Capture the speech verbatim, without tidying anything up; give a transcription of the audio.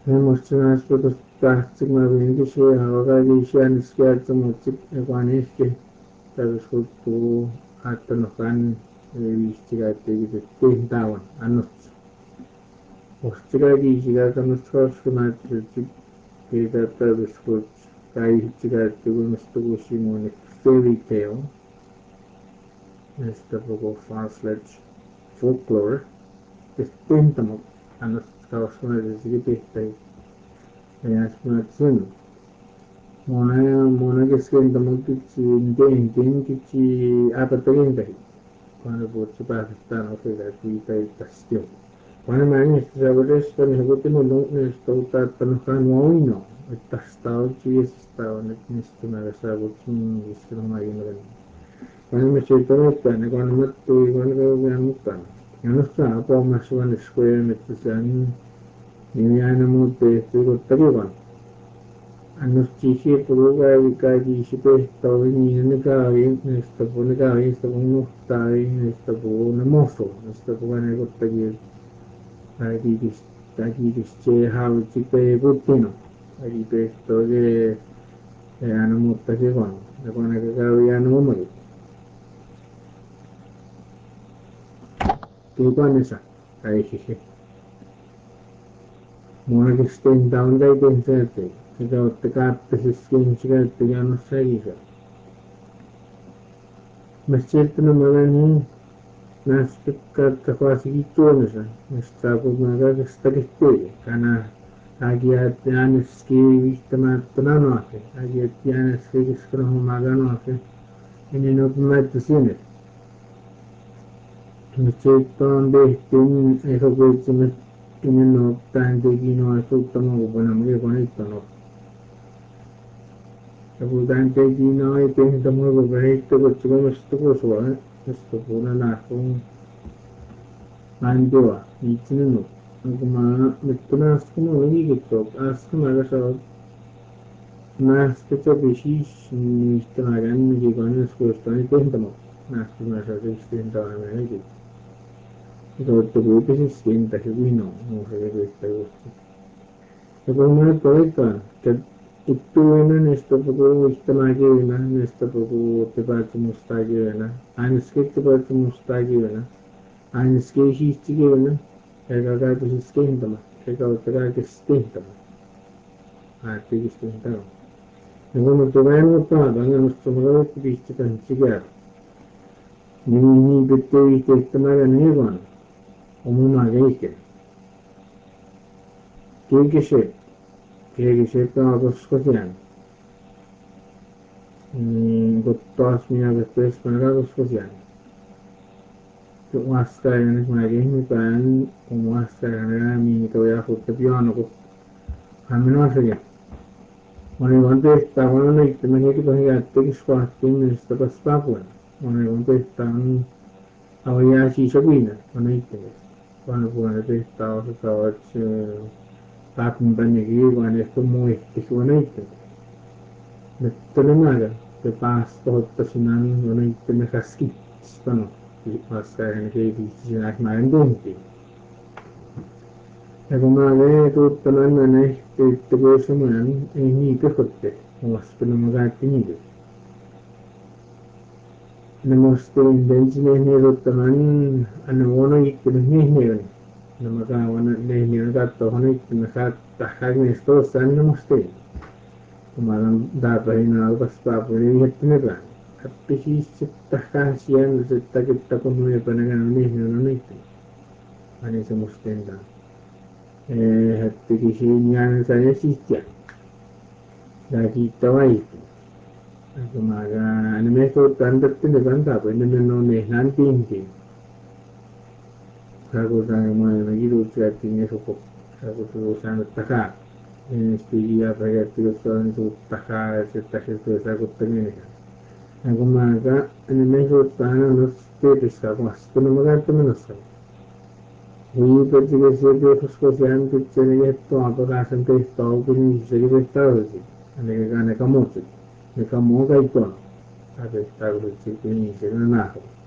Emocional tahtzikmabinki xiyahawakakixiyaniskiatzamotzik ekuanihki taruxutu atanojan vistigatikitihtawan anots oxtikakixikakanosxoxkimatitzik kitataruskuch kaihtzikatikumistukuximonik fairy tale este poco farfetch folklore tihtintamok anots kaoxkimatitzik Jasmine, mona mona keskentamok kichi ntentin kichi apatakintahi cuando puchi pakistano kikakita tastiu cuando mani saboresto ni hukutino no esto tatanojan wawino tastao chi estado nesto nagasabuchin iskino magino cuando me chitotan cuando me tu cuando me amutan yo no estaba por más una escuela me tsayan Niyanamute Tigotarivan. Anustishi Puruga Vikaji Shipe Tawini Nikavi, Nesta Punikavi, Nesta Punuktavi, Nesta Punamoso, Nesta Punagotagi, Agidis, Agidis Che Havichipe Putino, Agipe Toge Anamutakivan, the Punagavi Anumari. Kipanisa, Aishi. Mona che stenta un dai pensate, che da ottacate si schincicate che hanno seguito. Ma cercano magari una speccata quasi di tonesa, mi sta con magari sta che te, cana aghi a tiane schivi stamattina notte, aghi a tiane schivi scrivono magari notte, e ne non metto sine. Mi cercano un destino e so questo Kino tante kino asutamo banamge konitano abu tante kino e pentamo go bahitto go chugam stuko soa stupuna na kung mandoa ichinu agma mituna skumo ni gitto askuma ga so na specho bishish ni istamagan ni gonis ko stani pentamo na skuma sa istenta na ni Roto si schienta che qui no, non si vede questa cosa. Secondo me poi che tu non è stato poco istamagina, non è stato poco te faccio mustagina, anche che te faccio mustagina, anche che si stigina, e che capo si schienta, che capo che schienta, ah, che schienta. E quando tu vai a nuotare, anche non sto magari ti dici che non si chiama. Mi mettevi che te magari ne vanno. Umuma geike. Kekishe, kekishe kaagoskozyan. Gottas minagostes panagoskozyan. Uaskayan is maging pan, umuaskayan na mi kaya futapiano ko. Hamino asya. Mane wante tawano na itmani ki pahigatte ki squatting is tapaspapuan. Mane wante tan awayashi sabina, mane itmani. Cuando puede estar estaba acompañado con esto muy bonito. Me tenemaga que pasa todo personal bonito me casqui. Bueno, y pasa en que dice las marendundi. E come avere tutto l'anno in este te cosa man e ni che fotte, o spero magari finire. Ne mostro in dentine ne rottaman hanno buono i che ne ne Namaka wana ne nirga to hone naka tahag ne sto san namaste kumaran da bahina algas pa puri hetne ba appi si tahka sian setta kitta ko me panaga ne ne no ne ani se mustenda eh hatti ki sinyan sa ne sitya da ki tawai kumaga anime ko tandat ne banda ba ne no ne nan tin Sago sang mo na gilu sa tinya sopok sago su sang taka ini stigia pakai tiga tahun su taka se taka su sago tengene aku maga ini meso tana nos tetes ka mas tu maga tu menos ka Ui pergi ke se de fusko se an tu chene ye to apa ka san te to pun se ke ta ho si ane ka ne ka mo se ne ka mo ka ito ate ta ho si pun se na na